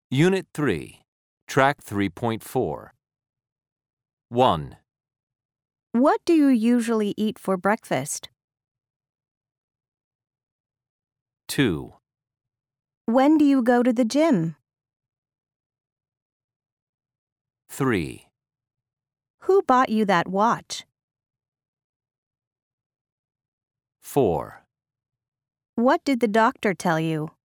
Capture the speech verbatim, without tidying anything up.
Unit three, Track three point four. one. What do you usually eat for breakfast? two. When do you go to the gym? three. Who bought you that watch? four. What did the doctor tell you?